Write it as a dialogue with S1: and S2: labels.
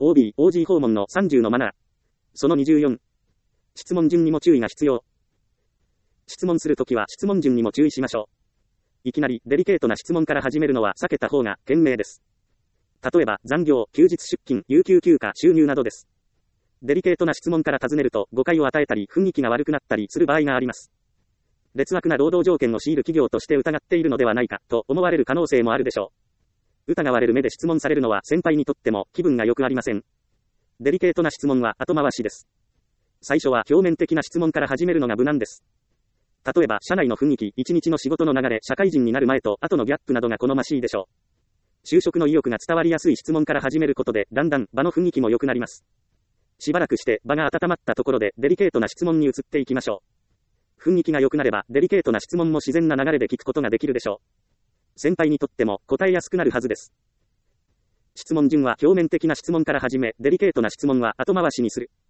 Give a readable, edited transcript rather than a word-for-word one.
S1: OB、OG 訪問の30のマナー。その24。質問順にも注意が必要。質問するときは質問順にも注意しましょう。いきなりデリケートな質問から始めるのは避けた方が賢明です。例えば残業、休日出勤、有給休暇、収入などです。デリケートな質問から尋ねると誤解を与えたり雰囲気が悪くなったりする場合があります。劣悪な労働条件を強いる企業として疑っているのではないかと思われる可能性もあるでしょう。疑われる目で質問されるのは先輩にとっても気分が良くありません。デリケートな質問は後回しです。最初は表面的な質問から始めるのが無難です。例えば社内の雰囲気、一日の仕事の流れ、社会人になる前と後のギャップなどが好ましいでしょう。就職の意欲が伝わりやすい質問から始めることでだんだん場の雰囲気も良くなります。しばらくして場が温まったところでデリケートな質問に移っていきましょう。雰囲気が良くなればデリケートな質問も自然な流れで聞くことができるでしょう。先輩にとっても答えやすくなるはずです。質問順は表面的な質問から始め、デリケートな質問は後回しにする。